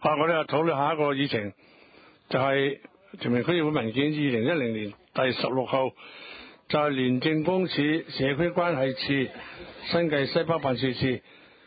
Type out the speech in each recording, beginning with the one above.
我哋又討論下一個議程，就係屯門區議會文件2010年第16號，就係廉政公署社區關係處新界西北辦事處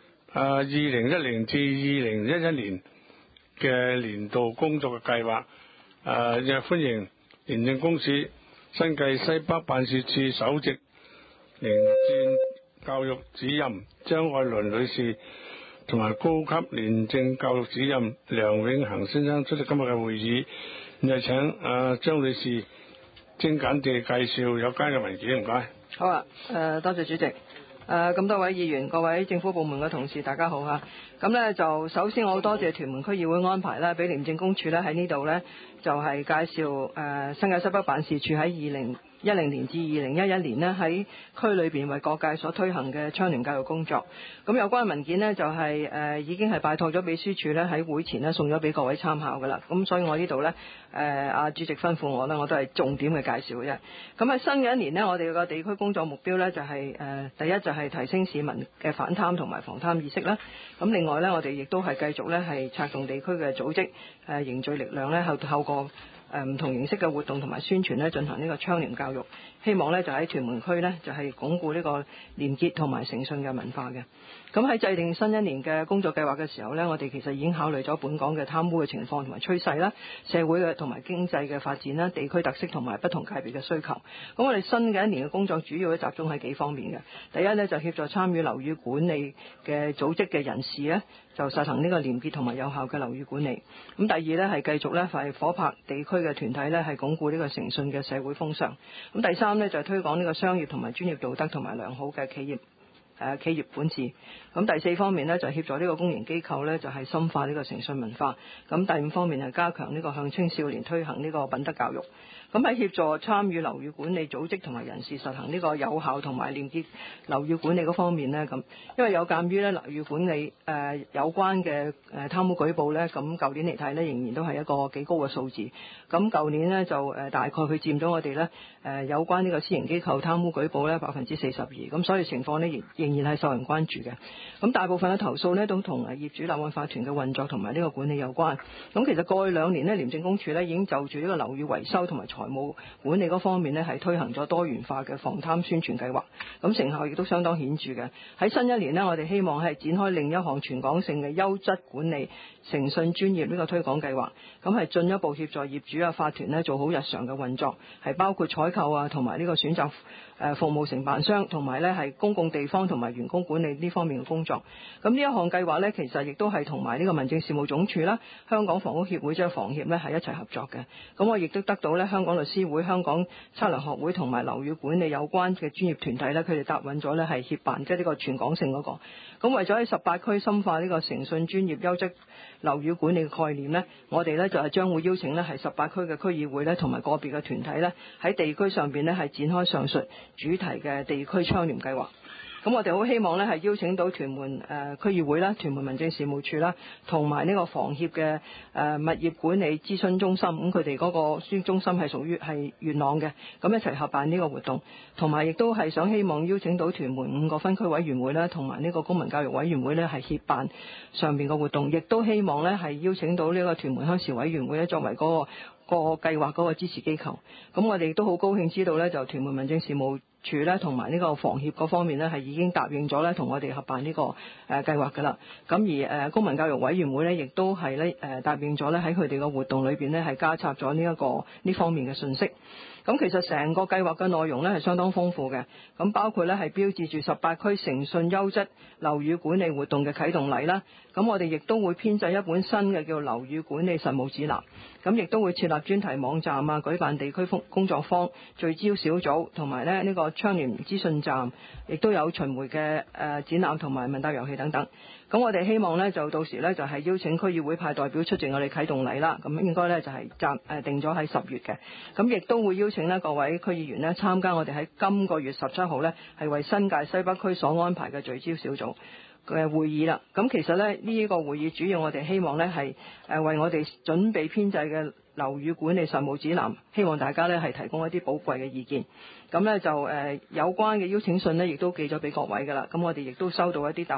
2010至2011年嘅年度工作嘅計劃。亦歡迎廉政公署新界西北辦事處首席廉政教育主任張愛倫女士同埋高級廉政教育主任梁永恆先生出席今日嘅會議。就請張女士精簡地介紹有關嘅文件，唔該。 好啊，多謝主席。咁多位議員、各位政府部門嘅同事，大家好嚇。咁呢就首先我好多謝屯門區議會安排啦，俾廉政公署呢喺呢度呢，就係介紹新界西北辦事處喺2010年至2011年呢喺區裏邊為各界所推行嘅倡廉教育工作。咁有關文件呢，就係已經係拜託咗秘書處呢喺會前呢送咗俾各位參考噶啦。咁所以我呢度呢，主席吩咐我呢，我都係重點嘅介紹嘅啫。咁喺新嘅一年呢，我哋個地區工作目標呢，就係第一就係提升市民嘅反貪同埋防貪意識啦。咁另外呢，我哋亦都係繼續呢係策動地區嘅組織凝聚力量呢，透過唔同形式嘅活動同埋宣傳呢，進行呢個倡廉教育，希望呢就喺屯門區呢，就係鞏固呢個廉潔同埋誠信嘅文化嘅。咁喺制定新一年嘅工作計劃嘅時候呢，我哋其實已經考慮咗本港嘅貪污嘅情況同埋趨勢啦，社會嘅同埋經濟嘅發展啦，地區特色同埋不同界別嘅需求。咁我哋新嘅一年嘅工作主要咧集中喺幾方面嘅。第一呢，就協助參與樓宇管理嘅組織嘅人士呢，就實行呢個廉潔同埋有效嘅樓宇管理。咁第二呢，係繼續呢係夥拍地區嘅團體呢，係鞏固呢個誠信嘅社會風尚。咁第三呢，就係推廣呢個商業同埋專業道德同埋良好嘅企業管治。咁第四方面呢，就協助呢個公營機構呢，就係深化呢個誠信文化。咁第五方面係加強呢個向青少年推行呢個品德教育。咁喺協助參與樓宇管理組織同埋人士實行呢個有效同埋廉潔樓宇管理嗰方面呢，咁因為有鑑於呢樓宇管理有關嘅貪污舉報呢，咁舊年嚟睇呢，仍然都係一個幾高嘅數字。咁舊年呢，就大概佢佔咗我哋呢有關呢個私營機構貪污舉報呢42%，咁所以情況呢仍然係受人關注嘅。咁大部分嘅投訴呢，都同業主立案法團嘅運作同埋呢個管理有關。咁其實過去2年呢，廉政公署呢已經就住呢個樓宇維修同埋財務管理嗰方面呢，係推行咗多元化嘅防貪宣傳計劃，咁成效亦都相當顯著嘅。喺新一年呢，我哋希望係展開另一項全港性嘅優質管理誠信專業呢個推廣計劃，咁係進一步協助業主啊法團呢做好日常嘅運作，係包括採購啊同埋呢個選擇服務承辦商同埋呢係公共地方同埋員工管理呢方面嘅工作。咁呢一項計劃呢，其實亦都係同埋呢個民政事務總署啦、香港房屋協會即係房協呢係一齊合作嘅。咁我亦都得到呢香港律師會、香港測量學會同埋樓宇管理有關嘅專業團體呢，佢哋答允咗呢係協辦即係呢個全港性嗰個。咁為咗喺18區深化呢個誠信專業優質樓宇管理嘅概念呢，我哋呢就係將會邀請呢係18區嘅區議會呢同埋個別嘅團體呢喺地區上邊呢係展開上述主題嘅地區倡廉計劃。咁我哋好希望呢係邀請到屯門區議會啦、屯門民政事務處啦，同埋呢個房協嘅物業管理諮詢中心，咁佢哋嗰個中心係屬於係元朗嘅，咁一齊合辦呢個活動，同埋亦都係想希望邀請到屯門5個分區委員會啦，同埋呢個公民教育委員會呢係協辦上面嘅活動，亦都希望呢係邀請到呢個屯門鄉事委員會呢作為嗰個計劃嗰個支持機構。咁我哋亦都好高興知道呢，就屯門民政事務處咧同埋呢個房協嗰方面呢係已經答應咗咧同我哋合辦呢個計劃噶啦。咁而公民教育委員會呢亦都係咧答應咗咧喺佢哋嘅活動裏邊呢係加插咗呢方面嘅信息。咁其實成個計劃嘅內容呢係相當豐富嘅，咁包括呢係標誌住18區誠信優質樓宇管理活動嘅啟動禮啦。咁我哋亦都會編製一本新嘅叫樓宇管理實務指南，咁亦都會設立專題網站啊，舉辦地區工作坊、聚焦小組，同埋呢個倡廉資訊站，亦都有巡迴嘅展覽同埋問答遊戲等等。咁我哋希望呢，就到時呢，就係邀請區議會派代表出席我哋啟動禮啦。咁應該呢，就係定咗喺10月嘅。咁亦都會邀請呢各位區議員呢參加我哋喺今個月17號呢，係為新界西北區所安排嘅聚焦小組嘅會議啦。咁其實呢，呢個會議主要我哋希望呢係為我哋準備編製嘅樓宇管理實務指南，希望大家呢係提供一啲寶貴嘅意見。咁呢，就有關嘅邀請信呢，亦都寄咗俾各位噶啦。咁我哋亦都收到一啲答覆。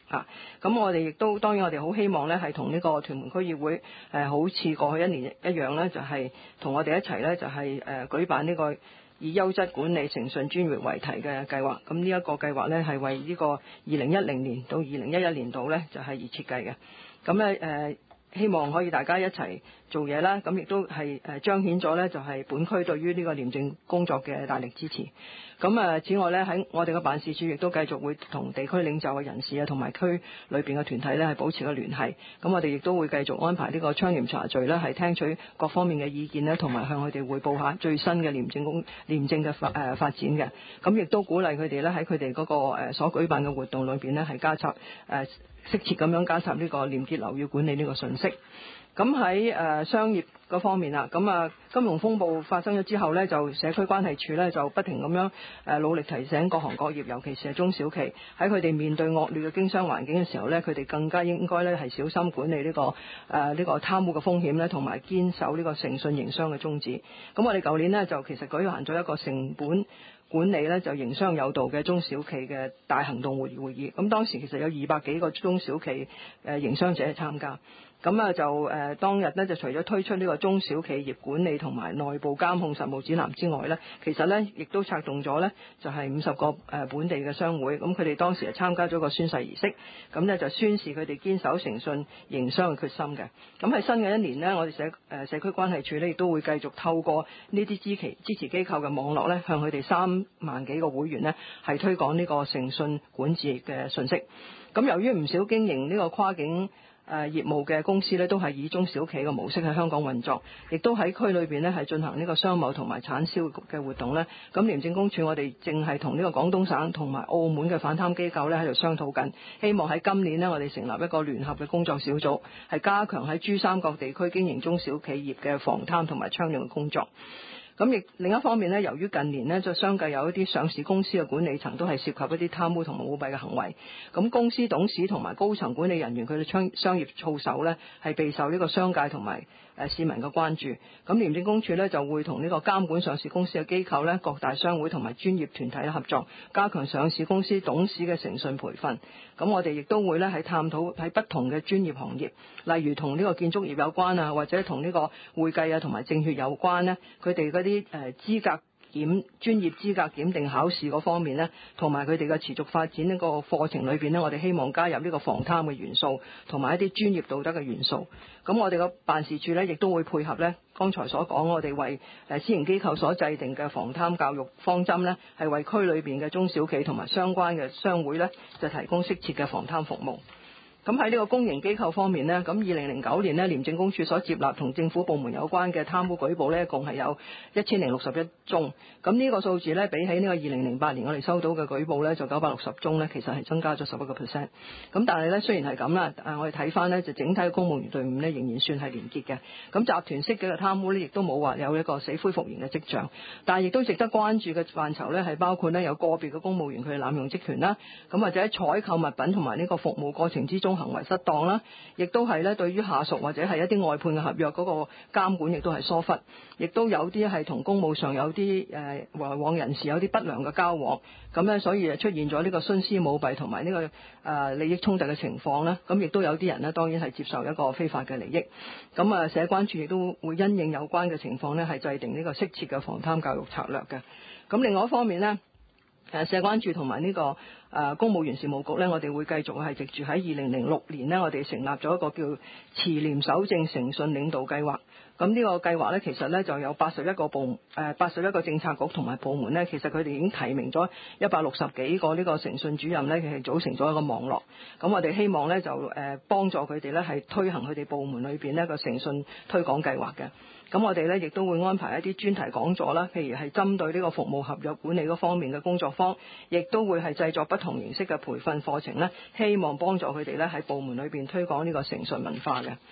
咁我哋亦都當然我哋好希望咧係同呢個屯門區議會好似過去一年一樣咧，就係同我哋一齊咧就係舉辦呢個以優質管理誠信專業為題嘅計劃。咁呢一個計劃咧係為呢個2010年到2011年度咧就係而設計嘅。咁咧希望可以大家一齊做嘢啦，咁亦都係彰顯咗咧就係本區對於呢個廉政工作嘅大力支持。咁此外咧喺我哋嘅辦事處亦都繼續會同地區領袖嘅人士啊，同埋區裏邊嘅團體咧係保持個聯繫。咁我哋亦都會繼續安排呢個倡廉茶敘咧，係聽取各方面嘅意見咧，同埋向佢哋匯報下最新嘅廉政嘅發展嘅。咁亦都鼓勵佢哋咧喺佢哋嗰個所舉辦嘅活動裏邊咧係加插適切咁樣加插呢個廉潔樓宇管理呢個信息。咁喺商業嗰方面啦，咁金融風暴發生咗之後呢，就社區關係處呢，就不停咁樣努力提醒各行各業，尤其是係中小企，喺佢哋面對惡劣嘅經商環境嘅時候呢，佢哋更加應該呢係小心管理呢個貪污嘅風險呢，同埋堅守呢個誠信營商嘅宗旨。咁我哋舊年呢，就其實舉行咗一個成本管理咧就營商有道嘅中小企嘅大行動會議，咁當時其實有200幾個中小企營商者參加。咁就當日咧就除咗推出呢個中小企業管理同埋內部監控實務指南之外咧，其實咧亦都策動咗咧就係50個本地嘅商會，咁佢哋當時係參加咗個宣誓儀式，咁咧就宣示佢哋堅守誠信營商嘅決心嘅。咁喺新嘅一年呢，我哋社區關係處咧亦都會繼續透過呢啲支持機構嘅網絡咧，向佢哋3萬幾個會員呢係推廣呢個誠信管治嘅信息。咁由於唔少經營呢個跨境業務嘅公司咧都係以中小企嘅模式喺香港運作，亦都喺區裏邊咧係進行呢個商貿同埋產銷嘅活動咧。咁廉政公署我哋正係同呢個廣東省同埋澳門嘅反貪機構咧喺度商討緊，希望喺今年呢，我哋成立一個聯合嘅工作小組，係加強喺珠三角地區經營中小企業嘅防貪同埋倡廉嘅工作。咁亦另一方面呢，由於近年呢，就相繼有一啲上市公司嘅管理層都係涉及一啲貪污同埋舞弊嘅行為，咁公司董事同埋高層管理人員佢哋商業操守呢，係備受呢個商界同埋市民嘅關注。咁廉政公署呢，就會同呢個監管上市公司嘅機構呢，各大商會同埋專業團體合作，加強上市公司董事嘅誠信培訓。咁我哋亦都會呢，係探討喺不同嘅專業行業，例如同呢個建築業有關啊，或者同呢個會計啊同埋證券有關呢，佢哋嗰啲專業資格檢定考試嗰方面呢，同埋佢哋嘅持續發展呢個課程裏邊呢，我哋希望加入呢個防貪嘅元素，同埋一啲專業道德嘅元素。咁我哋個辦事處呢，亦都會配合呢剛才所講，我哋為私營機構所制定嘅防貪教育方針呢，係為區裏邊嘅中小企同埋相關嘅商會呢，就提供適切嘅防貪服務。咁喺呢個公營機構方面呢，咁2009年呢，廉政公署所接納同政府部門有關嘅貪污舉報呢，共係有1061宗。咁呢個數字呢，比起呢個2008年我哋收到嘅舉報呢，就960宗呢，其實係增加咗11%。咁但係呢，雖然係咁啦，我哋睇翻呢，就整體嘅公務員隊伍呢，仍然算係連結嘅。咁集團式嘅貪污呢，亦都冇話有一個死灰復燃嘅跡象。但係亦都值得關注嘅範疇呢，係包括呢，有個別嘅公務員佢哋濫用職權啦，咁或者喺採購物品同埋呢個服務過程之中行為失當啦，亦都係咧對於下屬或者係一啲外判嘅合約嗰個監管，亦都係疏忽，亦都有啲係同公務上有啲來往人士有啲不良嘅交往，咁咧所以出現咗呢個徇私舞弊同埋呢個利益衝突嘅情況啦。咁亦都有啲人呢，當然係接受一個非法嘅利益。咁社關處亦都會因應有關嘅情況呢，係制定呢個適切嘅防貪教育策略嘅。咁另外一方面呢，社關處同埋呢個公務員事務局呢，我哋會繼續係藉住喺2006年呢，我哋成立咗一個叫持廉守正誠信領導計劃。咁呢個計劃呢，其實呢就有81個政策局同埋部門呢，其實佢哋已經提名咗160幾個呢個誠信主任呢，佢係組成咗一個網絡。咁我哋希望呢，就幫助佢哋呢，係推行佢哋部門裏邊呢個誠信推廣計劃嘅。咁我哋呢，亦都會安排一啲專題講座啦，譬如係針對呢個服務合約管理嗰方面嘅工作坊，亦都會係製作不同形式嘅培訓課程呢，希望幫助佢哋呢喺部門裏邊推廣呢個誠信文化嘅。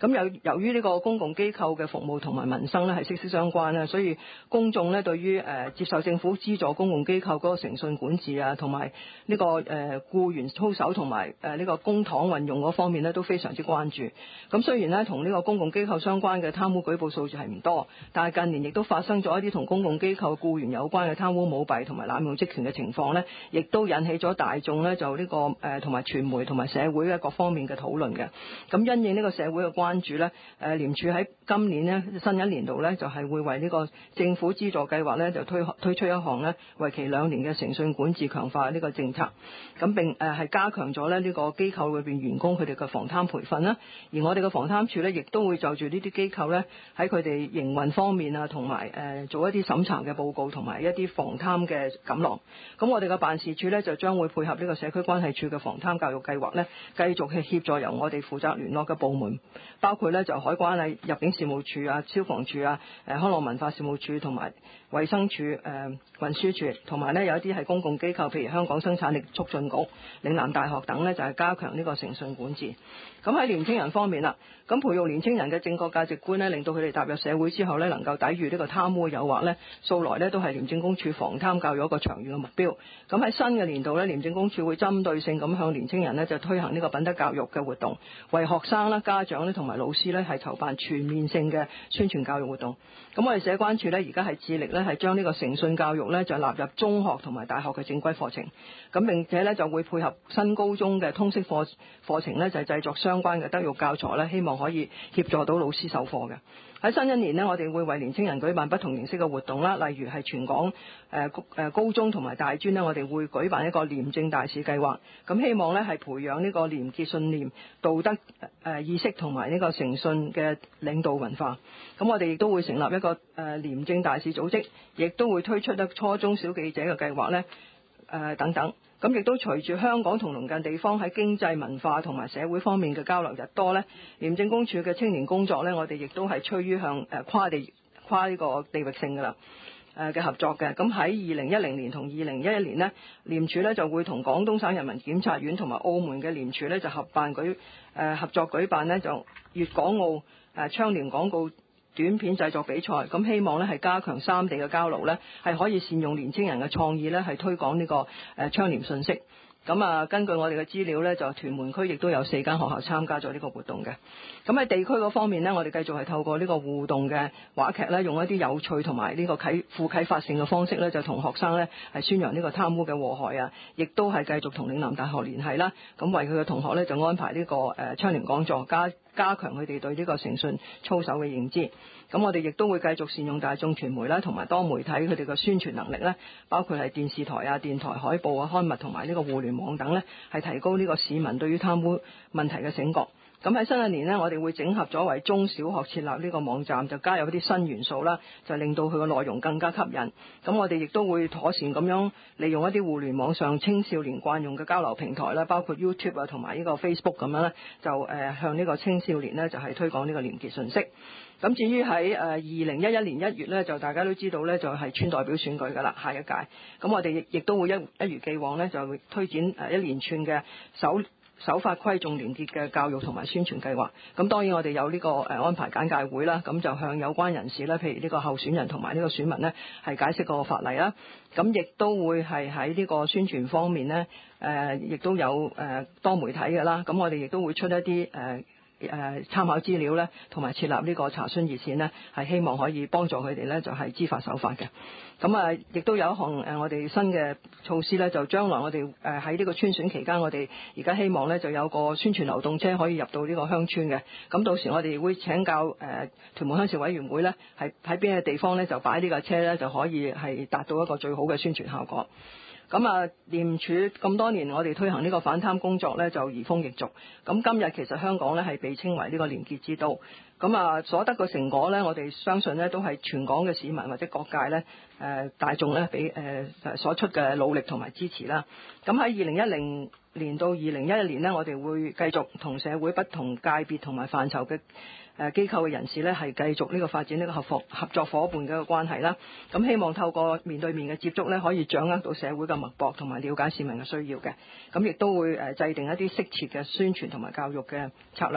咁由於呢個公共機構嘅服務同埋民生咧係息息相關咧，所以公眾咧對於接受政府資助公共機構嗰個誠信管治啊，同埋呢個僱員操守同埋呢個公帑運用嗰方面咧都非常之關注。咁雖然咧同呢個公共機構相關嘅貪污舉報數字係唔多，但係近年亦都發生咗一啲同公共機構僱員有關嘅貪污舞弊同埋濫用職權嘅情況咧，亦都引起咗大眾咧就呢個同埋傳媒同埋社會嘅各方面嘅討論嘅。咁因應呢個社會嘅關注咧，廉署喺今年呢新一年度咧就係會為呢個政府資助計劃咧就推出一項咧為期2年嘅誠信管治強化呢個政策。咁並係加強咗咧呢個機構裏邊員工佢哋嘅防貪培訓啦。而我哋嘅防貪處咧亦都會就住呢啲機構咧喺佢哋營運方面啊，同埋做一啲審查嘅報告同埋一啲防貪嘅錦囊。咁我哋嘅辦事處咧就將會配合呢個社區關係處嘅防貪教育計劃咧，繼續去協助由我哋負責聯絡嘅部門，包括咧就海關啊、入境事務處啊、消防處啊、康樂文化事務處同埋衛生署、運輸署，同埋咧有一啲係公共機構，譬如香港生產力促進局、嶺南大學等咧，就係加強呢個誠信管治。咁喺年青人方面啦，咁培育年青人嘅正確價值觀咧，令到佢哋踏入社會之後咧，能夠抵禦呢個貪污嘅誘惑咧，素來咧都係廉政公署防貪教育一個長遠嘅目標。咁喺新嘅年度咧，廉政公署會針對性咁向年青人咧就推行呢個品德教育嘅活動，為學生啦、家長咧同埋老師咧係籌辦全面性嘅宣傳教育活動。咁我哋社關處咧而家係致力咧係將呢個誠信教育咧就納入中學同埋大學嘅正規課程。咁並且咧就會配合新高中嘅通識課程咧就係製作相關嘅德育教材咧，希望可以協助到老師授課嘅。喺新一年呢，我哋會為年青人舉辦不同形式嘅活動啦，例如係全港高中同埋大專呢，我哋會舉辦一個廉政大使計劃，咁希望呢係培養呢個廉潔信念、道德意識同埋呢個誠信嘅領導文化。咁我哋亦都會成立一個廉政大使組織，亦都會推出一初中小記者嘅計劃呢等等。咁亦都隨住香港同鄰近地方喺經濟文化同埋社會方面嘅交流日多呢，廉政公署嘅青年工作呢，我哋亦都係趨於向跨呢個地域性㗎啦嘅合作嘅。咁喺2010年同2011年呢，廉署呢就會同廣東省人民檢察院同埋澳門嘅廉署呢就合作舉辦呢就粵港澳倡廉廣告短片製作比賽，咁希望咧係加強三地嘅交流咧，係可以善用年青人嘅創意咧，係推廣呢個倡廉信息。咁根據我哋嘅資料咧，就屯門區亦都有4間學校參加咗呢個活動嘅。咁喺地區嗰方面呢，我哋繼續係透過呢個互動嘅話劇咧，用一啲有趣同埋呢個富啟發性嘅方式咧，就同學生咧係宣揚呢個貪污嘅禍害啊，亦都係繼續同嶺南大學聯繫啦。咁為佢嘅同學咧就安排呢個倡廉講座，加強佢哋對呢個誠信操守嘅認知。咁我哋亦都會繼續善用大眾傳媒啦，同埋多媒體佢哋嘅宣傳能力咧，包括係電視台啊、電台海報啊、刊物同埋呢個互聯網等咧，係提高呢個市民對於貪污問題嘅醒覺。咁喺新一年呢，我哋會整合咗為中小學設立呢個網站，就加入一啲新元素啦，就令到佢嘅內容更加吸引。咁我哋亦都會妥善咁樣利用一啲互聯網上青少年慣用嘅交流平台啦，包括 YouTube 啊同埋呢個 Facebook 咁樣咧，就向呢個青少年呢，就係推廣呢個廉潔信息。咁至於喺2011年1月呢，就大家都知道呢，就係村代表選舉㗎啦，下一屆。咁我哋亦都會一如既往呢，就會推展一連串嘅守法規重廉潔嘅教育同埋宣傳計劃。咁當然我哋有呢個安排簡介會啦，咁就向有關人士咧，譬如呢個候選人同埋呢個選民呢，係解釋個法例啦。咁亦都會係喺呢個宣傳方面呢，亦都有多媒體嘅啦。咁我哋亦都會出一啲參考資料咧，同埋設立呢個查詢熱線呢，係希望可以幫助佢哋咧，就係知法守法嘅。咁亦都有一項我哋新嘅措施咧，就將來我哋喺呢個村選期間，我哋而家希望咧就有個宣傳流動車可以入到呢個鄉村嘅。咁到時我哋會請教屯門鄉事委員會咧，係喺邊個地方咧就擺呢架車咧，就可以係達到一個最好嘅宣傳效果。咁廉署咁多年，我哋推行呢個反貪工作咧，就移風易俗。咁今日其實香港咧係被稱為呢個廉潔之都。咁所得嘅成果咧，我哋相信咧都係全港嘅市民或者各界咧大眾咧俾所出嘅努力同埋支持啦。咁喺2010年到2011年呢，我哋會繼續同社會不同界別同埋範疇嘅機構嘅人士咧，係繼續呢個發展呢個合作夥伴嘅一個關係啦。咁希望透過面對面嘅接觸咧，可以掌握到社會嘅脈搏同埋了解市民嘅需要嘅。咁亦都會制定一啲適切嘅宣傳同埋教育嘅策略。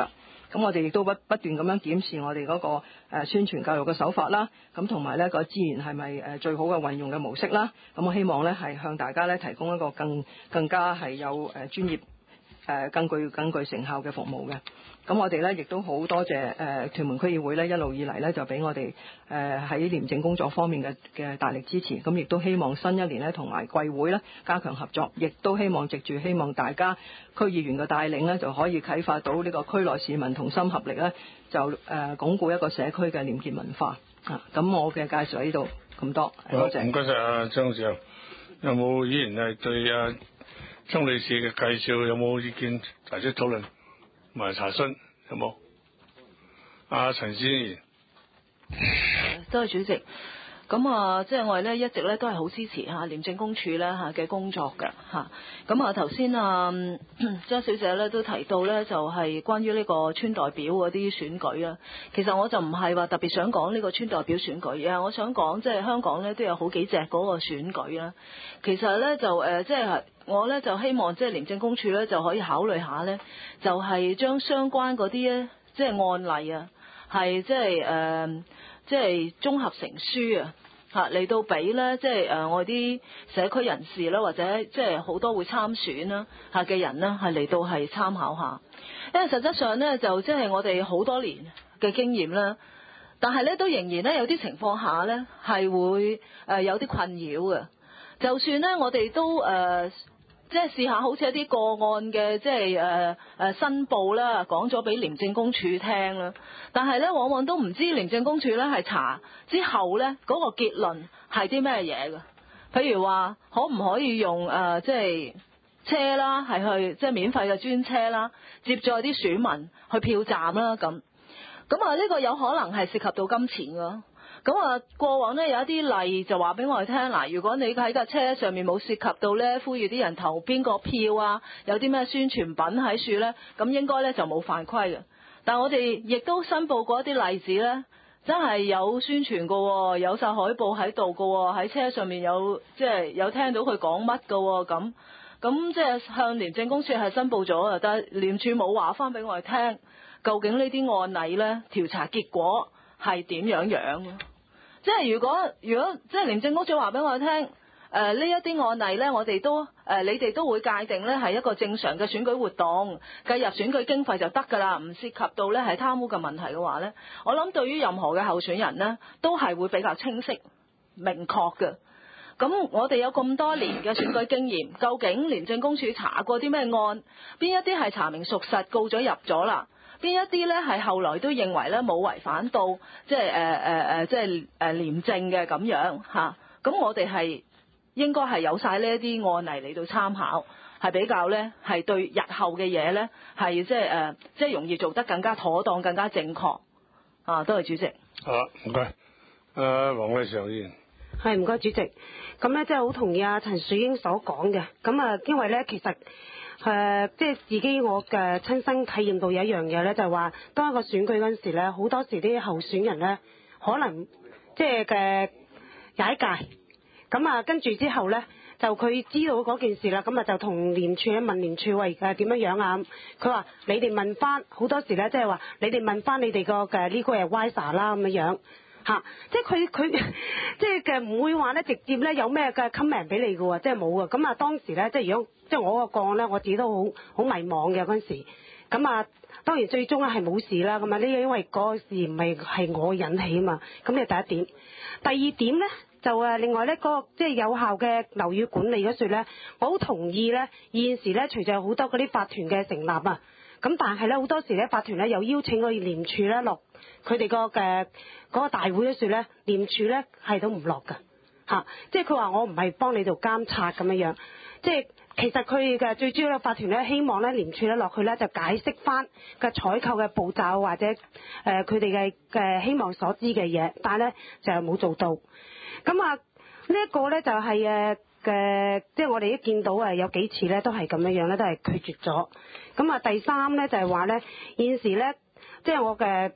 咁我哋亦都不斷咁樣檢視我哋嗰個宣傳教育嘅手法啦，咁同埋呢個資源係咪最好嘅運用嘅模式啦。咁我希望呢係向大家呢提供一個更加係有專業更具成效嘅服務嘅。咁我哋呢亦都好多謝屯門區議會呢一路以嚟呢就俾我哋喺廉政工作方面嘅大力支持。咁亦都希望新一年呢同埋貴會呢加強合作，亦都希望希望大家區議員嘅帶領呢就可以啟發到呢個區內市民同心合力呢就鞏固一個社區嘅廉潔文化。咁我嘅介紹喺呢度咁多，多謝。 唔該曬張市長。有冇議員係對張女士嘅介紹有冇意見提出討論同埋查詢？有冇？陳思賢。 多謝主席。咁即係我哋咧一直咧都係好支持廉政公署咧嘅工作嘅嚇。咁頭先張小姐咧都提到咧就係關於呢個村代表嗰啲選舉啦。其實我就唔係話特別想講呢個村代表選舉啊，我想講即係香港咧都有好幾隻嗰個選舉啦。其實咧就即係我咧就希望即係廉政公署咧就可以考慮下咧，就係將相關嗰啲咧即係案例啊，係即係綜合成書啊，嚟到俾咧，即係我啲社區人士啦，或者即係好多會參選啦嘅人啦，係嚟到係參考下。因為實質上咧，就即係我哋好多年嘅經驗啦，但係咧都仍然咧有啲情況下咧係會有啲困擾嘅。就算咧我哋都即係試下好似一啲個案嘅即係申報啦，講咗俾廉政公署聽啦，但係咧往往都唔知廉政公署咧係查之後咧嗰個結論係啲咩嘢嘅。譬如話可唔可以用即係車啦，係去即係免費嘅專車啦，接載啲選民去票站啦咁。咁呢個有可能係涉及到金錢㗎。咁過往呢有一啲例就話俾我哋聽，嗱，如果你喺架車上面冇涉及到呢呼籲啲人投邊個票啊，有啲咩宣傳品喺處呢，咁應該呢就冇犯規嘅。但我哋亦都申報過一啲例子呢，真係有宣傳喎，有晒海報喺度喎，喺車上面有即係有聽到佢講乜喎。咁即係向廉政公署係申報咗，但係廉署冇話翻俾我哋聽，究竟呢啲案例呢調查結果係點樣？即係如果即係廉政公署話俾我聽，呢一啲案例呢，我哋都你哋都會界定呢係一個正常嘅選舉活動，計入選舉經費就得㗎啦，唔涉及到呢係貪污嘅問題嘅話呢，我諗對於任何嘅候選人呢，都係會比較清晰明確嘅。咁我哋有咁多年嘅選舉經驗，究竟廉政公署查過啲咩案？邊一啲係查明屬實告咗入咗啦？邊一啲咧係後來都認為咧冇違反到即係廉政嘅咁樣嚇？咁我哋係應該係有晒呢一啲案例嚟到參考，係比較咧係對日後嘅嘢咧係即係容易做得更加妥當、更加正確啊！多謝主席。 好啦，唔該。黃偉常議員。 係唔該主席。咁咧即係好同意陳樹英所講嘅。咁因為咧其實。即係自己我嘅親身體驗到有一樣嘢咧，就係話當一個選舉嗰陣時咧，好多時啲候選人咧可能即係嘅踩界，咁跟住之後咧就佢知道嗰件事啦，咁就同廉署咧問廉署喂點樣啊？佢話你哋問翻好多時咧，即係話你哋問翻你哋個嘅呢個係 adviser 啦咁樣。即係佢即係嘅唔會話咧直接咧有咩嘅 comment 俾你嘅喎，即係冇嘅。咁當時咧即係如果即係我個個案咧，我自己都好迷茫嘅嗰陣時。咁當然最終咧係冇事啦。咁呢因為嗰個事唔係我引起啊嘛。咁呢係第一點。第二點咧就另外咧嗰個即係有效嘅樓宇管理嗰處咧，我好同意咧現時咧隨住有好多嗰啲法團嘅成立啊。咁但係咧好多時咧法團咧又邀請個廉署咧落佢哋個嘅嗰個大會嗰時咧，廉署咧係都唔落㗎。即係佢話我唔係幫你做監察咁樣，即係其實佢嘅最主要嘅法團咧希望咧廉署咧落去咧就解釋翻嘅採購嘅步驟或者佢哋嘅希望所知嘅嘢，但係咧就係冇做到。咁呢一個咧就係即係我哋一見到有幾次咧都係咁樣咧，都係拒絕咗。咁第三咧就係話咧現時咧即係我嘅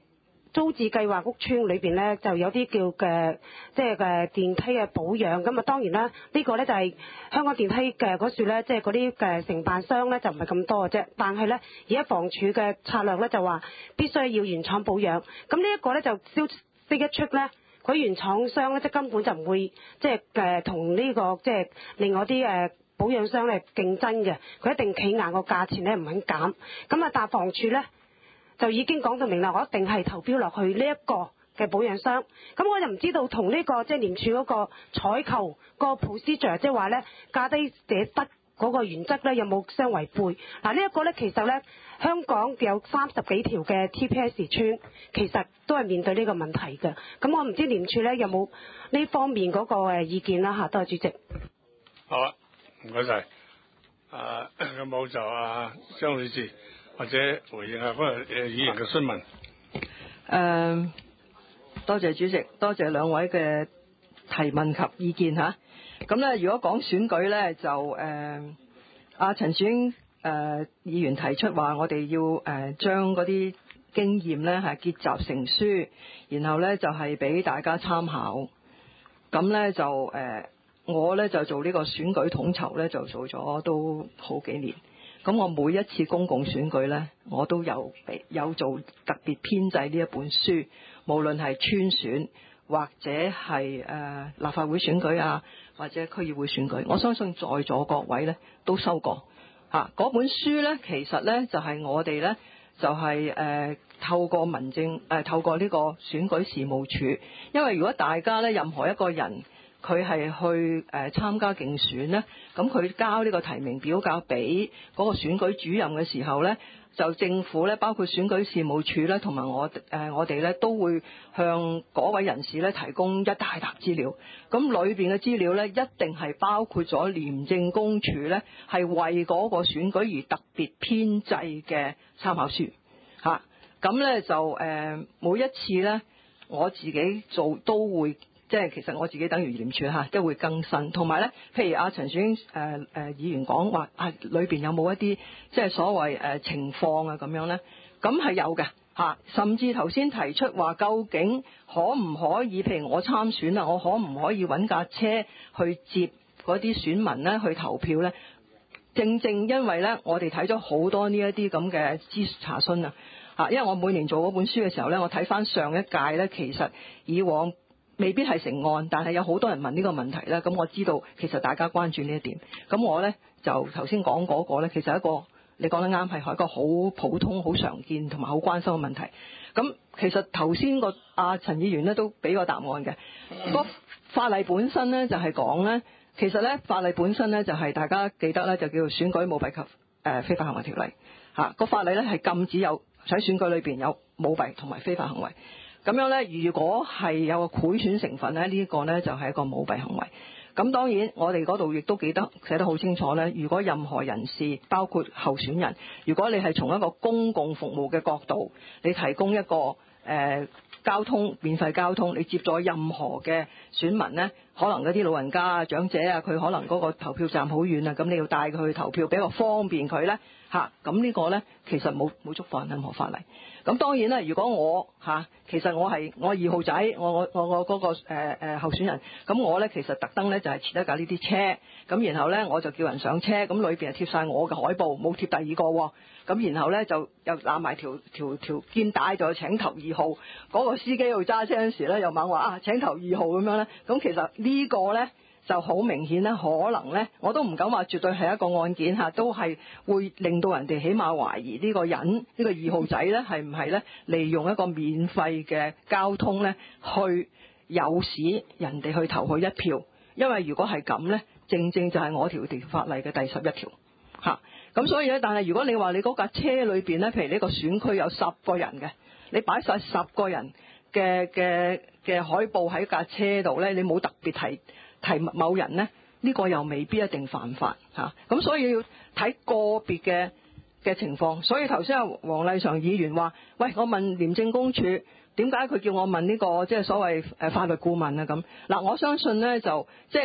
租置計劃屋邨裏邊咧，就有啲叫嘅即係嘅電梯嘅保養。咁啊當然啦，呢個咧就係香港電梯嘅嗰處咧，即係嗰啲嘅承辦商咧就唔係咁多嘅啫。但係咧，而家房署嘅策略咧就話必須要原廠保養。咁呢一個咧就消息一出咧，佢原廠商咧即係根本就唔會即係同呢個即係另外啲保養商咧競爭嘅，佢一定企硬個價錢咧唔肯減。咁啊，但房署咧就已經講到明啦，我一定係投標落去呢一個嘅保養商。咁我就唔知道同呢個即係廉署嗰個採購個 procedure， 即係話咧價低者得嗰個原則咧有冇相違背？嗱呢一個咧其實咧香港有30幾條嘅 TPS 村，其實都係面對呢個問題嘅。咁我唔知廉署咧有冇呢方面嗰個意見啦嚇。多謝主席。 好啊，唔該晒。有冇就張女士或者回應下嗰個議員嘅詢問？ 多謝主席，多謝兩位嘅提問及意見嚇。咁咧，如果講選舉咧，就陳樹英議員提出話，我哋要將嗰啲經驗咧係結集成書，然後咧就係俾大家參考。咁咧就我咧就做呢個選舉統籌咧，就做咗都好幾年。咁我每一次公共選舉咧，我都有做特別編製呢一本書，無論係村選或者係立法會選舉啊，或者區議會選舉，我相信在座各位咧都收過嚇。嗰本書咧，其實咧就係我哋咧就係透過民政透過呢個選舉事務處，因為如果大家咧任何一個人佢係去參加競選咧，咁佢交呢個提名表格俾嗰個選舉主任嘅時候咧，就政府咧包括選舉事務處咧同埋我哋咧都會向嗰位人士咧提供一大沓資料。咁裏邊嘅資料咧一定係包括咗廉政公署咧係為嗰個選舉而特別編製嘅參考書嚇。咁咧就每一次咧我自己做都會。即係其實我自己等於廉署嚇，即係會更新。同埋咧，譬如陳樹英議員講話裏邊有冇一啲即係所謂情況啊咁樣咧？咁係有嘅嚇。甚至頭先提出話，究竟可唔可以？譬如我參選啦，我可唔可以揾架車去接嗰啲選民咧去投票咧？正正因為咧，我哋睇咗好多呢一啲咁嘅查詢啊嚇。因為我每年做嗰本書嘅時候咧，我睇翻上一屆咧，其實以往未必係成案，但係有好多人問呢個問題咧，咁我知道其實大家關注呢一點。咁我咧就頭先講嗰個咧，其實一個你講得啱，係一個好普通、好常見同埋好關心嘅問題。咁其實頭先個陳議員咧都俾個答案嘅。個法例本身咧就係講咧，其實咧法例本身咧就係大家記得咧就叫做選舉舞弊及非法行為條例嚇。個法例咧係禁止有喺選舉裏邊有舞弊同埋非法行為。咁樣咧，如果係有個賄選成分咧，呢個咧就係一個舞弊行為。咁當然，我哋嗰度亦都記得寫得好清楚咧。如果任何人士，包括候選人，如果你係從一個公共服務嘅角度，你提供一個交通免費交通，你接咗任何嘅選民咧，可能嗰啲老人家啊、長者啊，佢可能嗰個投票站好遠啊，咁你要帶佢去投票，比較方便佢咧嚇。咁呢個咧其實冇觸犯任何法例。咁當然啦，如果我其實我係我2號仔，我嗰個候選人，咁我咧其實特登咧就係設一架呢啲車，咁然後咧我就叫人上車，咁裏邊係貼晒我嘅海報，冇貼第二個喎，咁然後咧就又攬埋條肩帶，就請投2號，嗰個司機去揸車嗰時咧又猛話請投2號咁樣咧，咁其實呢個咧就好明顯咧，可能咧我都唔敢話絕對係一個案件嚇，都係會令到人哋起碼懷疑呢個人呢個2號仔咧係唔係咧利用一個免費嘅交通咧去誘使人哋去投佢一票，因為如果係咁咧，正正就係我條法例嘅第11條嚇。咁所以咧，但係如果你話你嗰架車裏邊咧，譬如呢個選區有10個人嘅，你擺晒10個人嘅海報喺架車度咧，你冇特別提某人咧，呢個又未必一定犯法嚇。咁所以要睇個別嘅情況。所以頭先阿黃麗嫦議員話，喂，我問廉政公署點解佢叫我問呢個即係所謂法律顧問啊咁。嗱，我相信咧就即係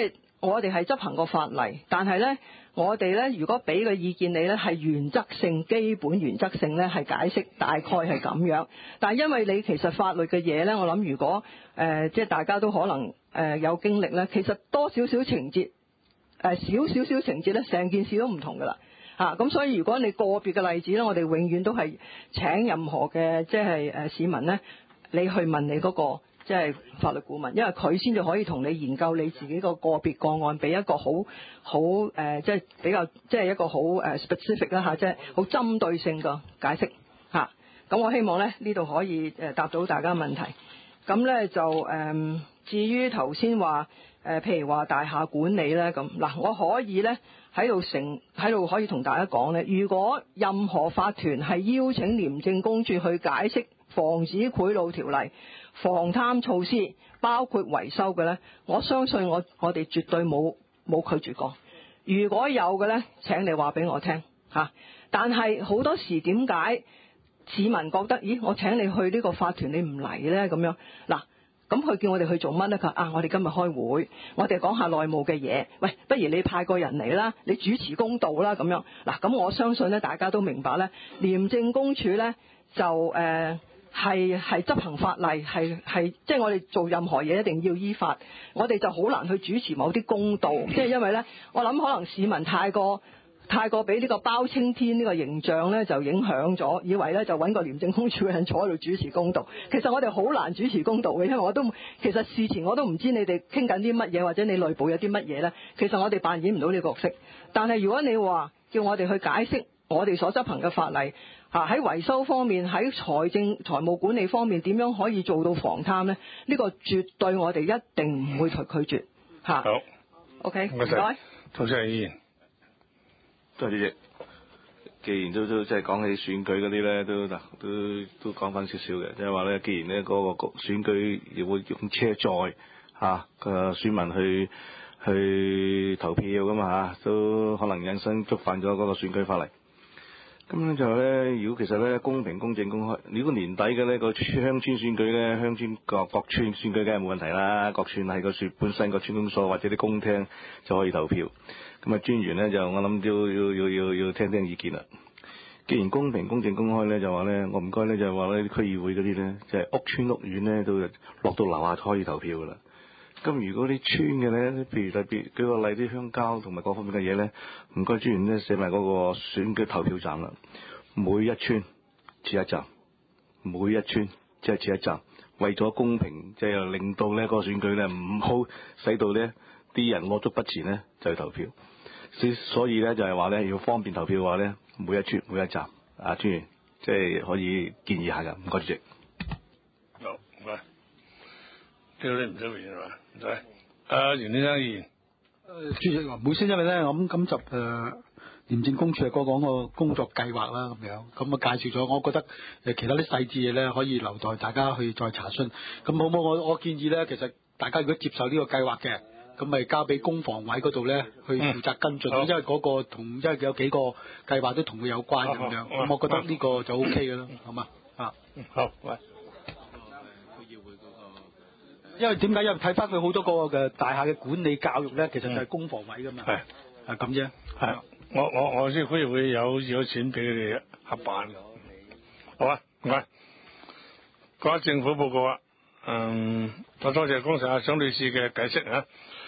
我哋係執行個法例，但係呢，我哋呢，如果俾個意見你呢，係原則性、基本原則性呢，係解釋大概係咁樣。但係因為你其實法律嘅嘢呢，我諗如果即係大家都可能有經歷呢，其實多少少情節少情節呢，成件事都唔同噶啦。咁所以如果你個別嘅例子呢，我哋永遠都係請任何嘅即係市民呢，你去問你嗰個即係法律顧問，因為佢先至可以同你研究你自己個別個案，俾一個好即係比較即係一個好specific 啦即係好針對性嘅解釋嚇。咁我希望咧呢度可以答到大家問題。咁咧就至於頭先話譬如話大廈管理咧咁嗱，我可以咧喺度可以同大家講咧，如果任何法團係邀請廉政公署去解釋防止賄賂條例、防貪措施，包括維修嘅呢，我相信我哋絕對冇拒絕過。如果有嘅呢，請你話俾我聽嚇。但係好多時點解市民覺得，咦？我請你去呢個法團，你唔嚟呢？咁樣嗱，咁佢叫我哋去做乜呢？佢話我哋今日開會，我哋講下內務嘅嘢。喂，不如你派個人嚟啦，你主持公道啦咁樣。嗱，咁我相信呢，大家都明白呢，廉政公署呢，就係執行法例，係即係我哋做任何嘢一定要依法，我哋就好難去主持某啲公道，即係因為呢，我諗可能市民太過俾呢個包青天呢個形象呢就影響咗，以為呢就揾個廉政公署嘅人坐喺度主持公道。其實我哋好難主持公道嘅，因為其實事前我都唔知你哋傾緊啲乜嘢，或者你內部有啲乜嘢呢。其實我哋扮演唔到呢個角色。但係如果你話叫我哋去解釋我哋所執行嘅法例，喺維修方面，喺財務管理方面點樣可以做到防貪呢？呢個絕對我哋一定唔會拒絕嚇。 好 ，OK，唔該。 陶生議員， 多謝主席。既然都即係講起選舉嗰啲咧，都講翻少少嘅，即係話咧，既然咧嗰個選舉要會用車載個選民去投票㗎嘛都可能引申觸犯咗嗰個選舉法例。咁咧就咧，如果其實咧公平、公正、公開，如果年底嘅呢個鄉村選舉咧，鄉村各村選舉梗係冇問題啦。各村喺個本身個村公所或者啲公廳就可以投票。咁專員咧就我諗都要聽聽意見啦。既然公平、公正、公開咧，就話咧，我唔該咧就話咧區議會嗰啲咧，即係屋村屋苑咧都落到樓下可以投票噶啦。咁如果啲村嘅咧，譬如特別舉個例，啲鄉郊同埋各方面嘅嘢咧，唔該專員咧寫埋嗰個選舉投票站啦，每一村設一站，每一村即係設一站，為咗公平，即係令到呢個選舉咧唔好使到咧啲人攞足筆錢咧就去投票，所以咧就係話咧要方便投票嘅話咧，每一村每一站，專員即係可以建議下㗎，唔該主席。 好，唔該。呢個你唔使回應係嘛？唔使。袁先生議員。 主席話每先因為咧，咁就廉政公署講個工作計劃啦，咁樣咁啊介紹咗，我覺得其他啲細節嘢咧可以留待大家去再查詢。咁好唔好？我建議咧，其實大家如果接受呢個計劃嘅，咁咪交俾公防委嗰度咧去負責跟進，因為嗰個因為有幾個計劃都同佢有關咁樣。咁我覺得呢個就 OK 嘅啦，好嘛？ 好，喂。 因為點解？因為睇翻佢好多個嘅大廈嘅管理教育咧，其實就係公防委噶嘛。係咁啫。 係我知區議會有錢俾佢哋合辦。好啊，唔該。講下政府報告啊。我多謝剛才阿蔣女士嘅解釋啊。